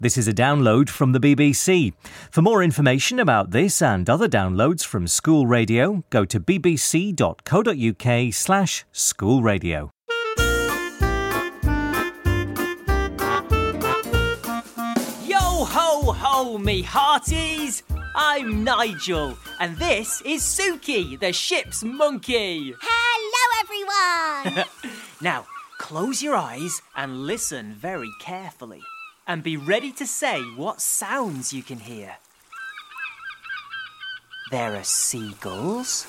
This is a download from the BBC. For more information about this and other downloads from School Radio, go to bbc.co.uk/schoolradio. Yo ho ho, me hearties! I'm Nigel, and this is Suki, the ship's monkey. Hello, everyone! Now, close your eyes and listen very carefully. And be ready to say what sounds you can hear. There are seagulls,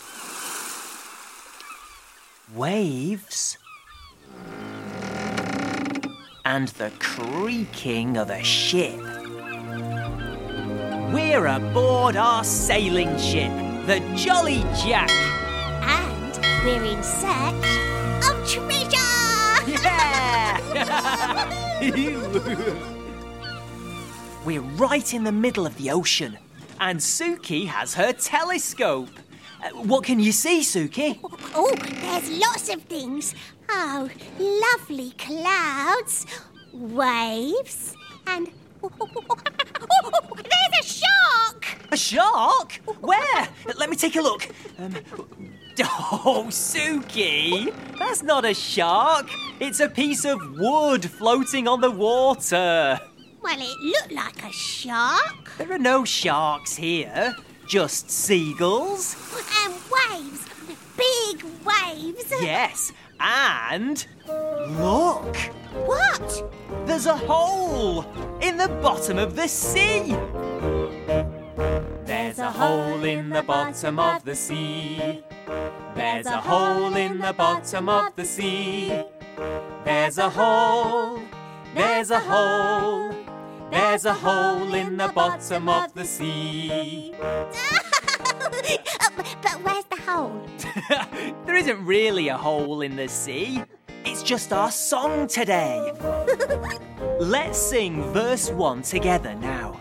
waves, and the creaking of a ship. We're aboard our sailing ship, the Jolly Jack. And we're in search of treasure! Yeah! We're right in the middle of the ocean, and Suki has her telescope. What can you see, Suki? Oh, there's lots of things. Oh, lovely clouds, waves, and... there's a shark! A shark? Where? Let me take a look. Oh, Suki, that's not a shark. It's a piece of wood floating on the water. Well, it looked like a shark. There are no sharks here, just seagulls. And waves, big waves. Yes, and look. What? There's a hole in the bottom of the sea. There's a hole in the bottom of the sea. There's a hole in the bottom of the sea. There's a hole. There's a hole. There's a hole in the bottom of the sea. But where's the hole? There isn't really a hole in the sea. It's just our song today. Let's sing verse 1 together now.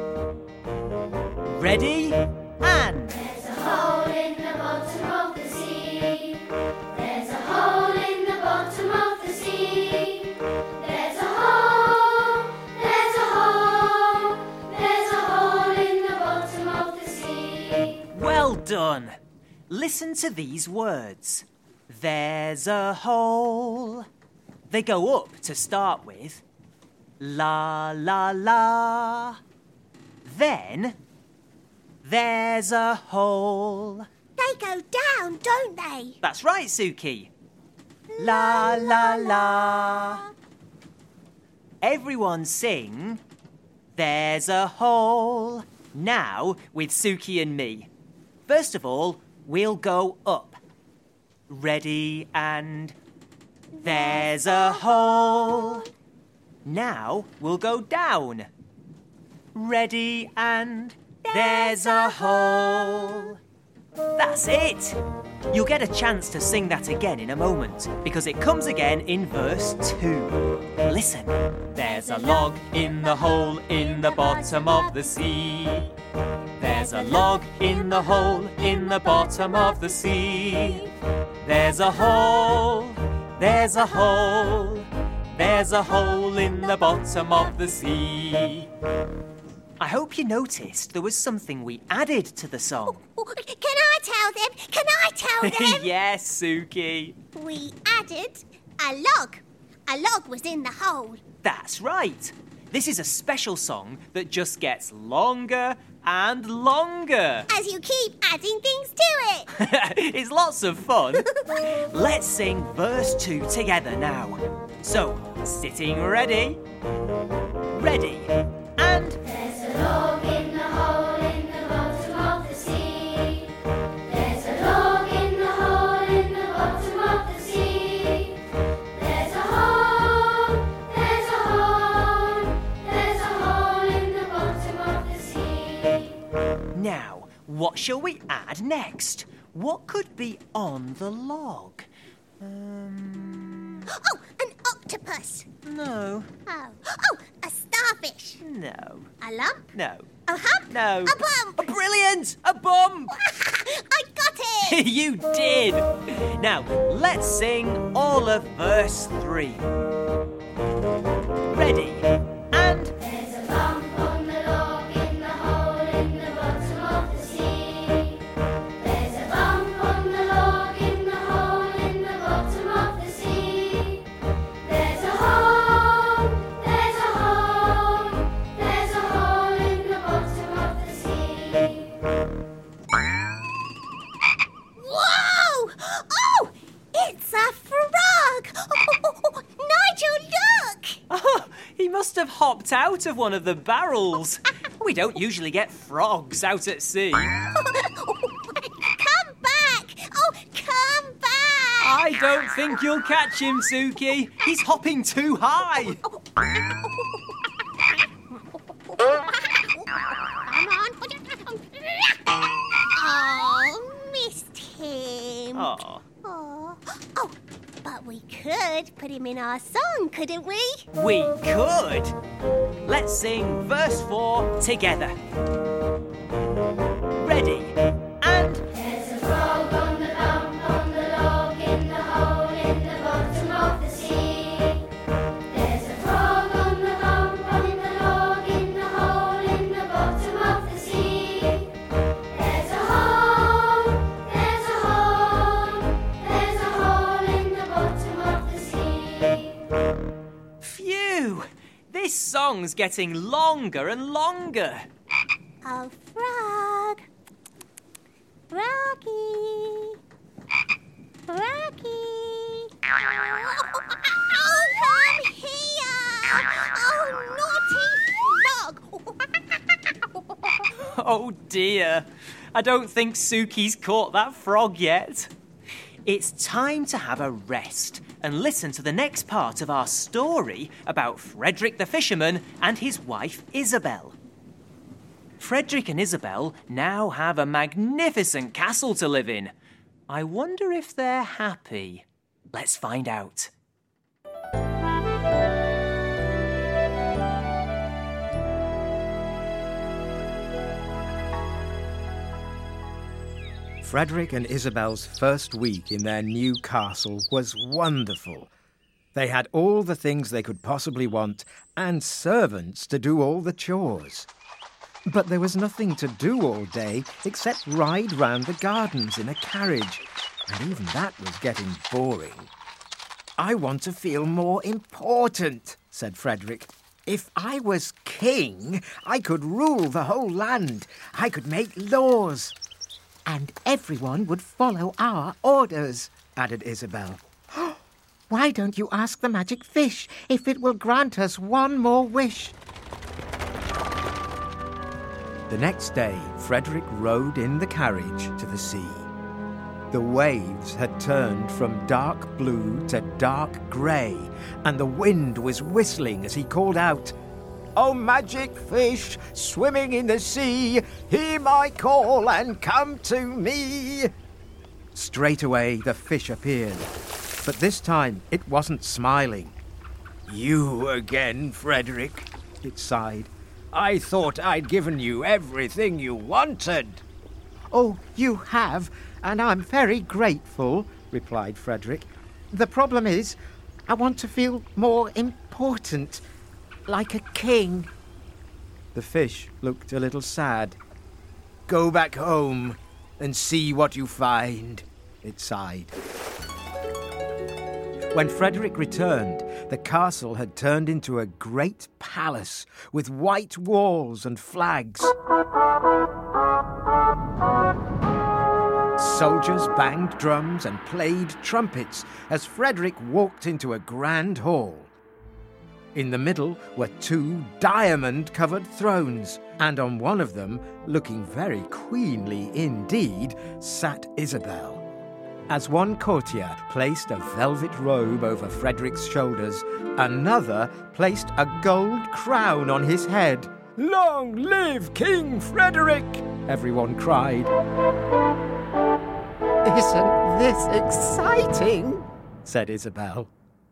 Ready? And... There's a hole in the bottom of the sea. There's a hole in the bottom of the sea. There's a hole. There's a hole. There's a hole in the bottom of the sea. Well done. Listen to these words. There's a hole. They go up to start with. La, la, la. Then, there's a hole. They go down, don't they? That's right, Suki. La, la, la. Everyone sing, there's a hole. Now, with Suki and me. First of all, we'll go up. Ready and... There's a hole. Now, we'll go down. Ready and... There's a hole. That's it. You'll get a chance to sing that again in a moment, because it comes again in verse 2. Listen. There's a log in the hole in the bottom of the sea. There's a log in the hole in the bottom of the sea. There's a hole. There's a hole. There's a hole in the bottom of the sea. I hope you noticed there was something we added to the song. Can I tell them? Can I tell them? Yes, Suki. We added a log. A log was in the hole. That's right. This is a special song that just gets longer and longer. As you keep adding things to it. It's lots of fun. Let's sing verse 2 together now. So, sitting ready. Ready. And... There's a log in the hole in the bottom of the sea. There's a log in the hole in the bottom of the sea. There's a hole. There's a hole. There's a hole in the bottom of the sea. Now, what shall we add next? What could be on the log? Oh, an octopus. No. Oh, a starfish. No. A lump. No. A hump. No. A bump. Oh, brilliant! A bump! I got it. You did! Now, let's sing all of verse 3. Ready? And... There's a log jumped out of one of the barrels. We don't usually get frogs out at sea. Come back! Oh, come back! I don't think you'll catch him, Suki. He's hopping too high. Oh, missed him. Oh. Oh, but we could put him in our song, couldn't we? We could. Let's sing verse 4 together. Ready, and... There's a frog on the bump, on the log, in the hole, in the bottom of the sea. There's a frog on the bump, on the log, in the hole, in the bottom of the sea. There's a hole, there's a hole, there's a hole in the bottom of the sea. Phew! This song's getting longer and longer. Oh, frog. Froggy. Froggy. Oh, come here. Oh, naughty frog. Oh dear. I don't think Suki's caught that frog yet. It's time to have a rest and listen to the next part of our story about Frederick the fisherman and his wife Isabel. Frederick and Isabel now have a magnificent castle to live in. I wonder if they're happy. Let's find out. Frederick and Isabel's first week in their new castle was wonderful. They had all the things they could possibly want and servants to do all the chores. But there was nothing to do all day except ride round the gardens in a carriage, and even that was getting boring. "I want to feel more important," said Frederick. "If I was king, I could rule the whole land. I could make laws." "And everyone would follow our orders," added Isabel. "Why don't you ask the magic fish if it will grant us one more wish?" The next day, Frederick rode in the carriage to the sea. The waves had turned from dark blue to dark grey, and the wind was whistling as he called out, "O magic fish, swimming in the sea, hear my call and come to me." Straight away the fish appeared, but this time it wasn't smiling. "You again, Frederick," it sighed. "I thought I'd given you everything you wanted." "Oh, you have, and I'm very grateful," replied Frederick. "The problem is, I want to feel more important, like a king." The fish looked a little sad. "Go back home and see what you find," it sighed. When Frederick returned, the castle had turned into a great palace with white walls and flags. Soldiers banged drums and played trumpets as Frederick walked into a grand hall. In the middle were 2 diamond-covered thrones, and on one of them, looking very queenly indeed, sat Isabel. As one courtier placed a velvet robe over Frederick's shoulders, another placed a gold crown on his head. "Long live King Frederick!" everyone cried. "Isn't this exciting?" said Isabel.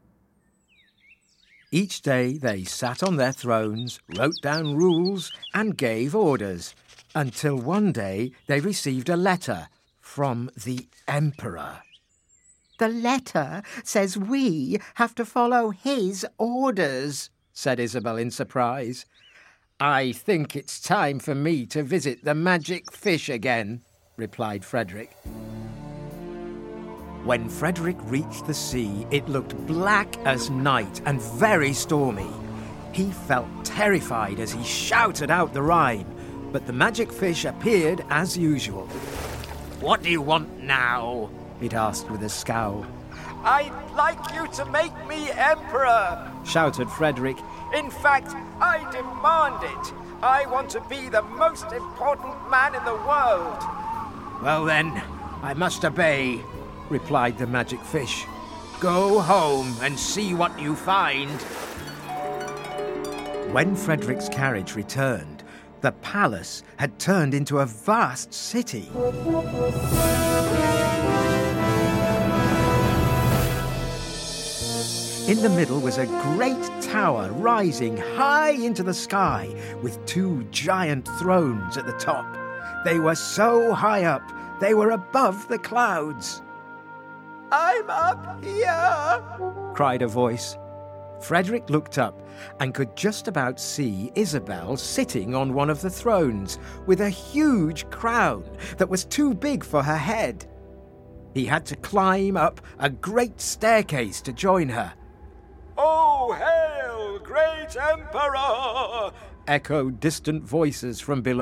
Each day they sat on their thrones, wrote down rules, and gave orders, until one day they received a letter from the Emperor. "The letter says we have to follow his orders," said Isabel in surprise. "I think it's time for me to visit the magic fish again," replied Frederick. When Frederick reached the sea, it looked black as night and very stormy. He felt terrified as he shouted out the rhyme, but the magic fish appeared as usual. "What do you want now?" it asked with a scowl. "I'd like you to make me emperor," shouted Frederick. In fact, I demand it. I want to be the most important man in the world. Well then, I must obey, replied the magic fish. Go home and see what you find. When Frederick's carriage returned, the palace had turned into a vast city. In the middle was a great tower rising high into the sky with 2 giant thrones at the top. They were so high up, they were above the clouds. "I'm up here," cried a voice. Frederick looked up and could just about see Isabel sitting on one of the thrones with a huge crown that was too big for her head. He had to climb up a great staircase to join her. "Oh, hail, great emperor!" echoed distant voices from below.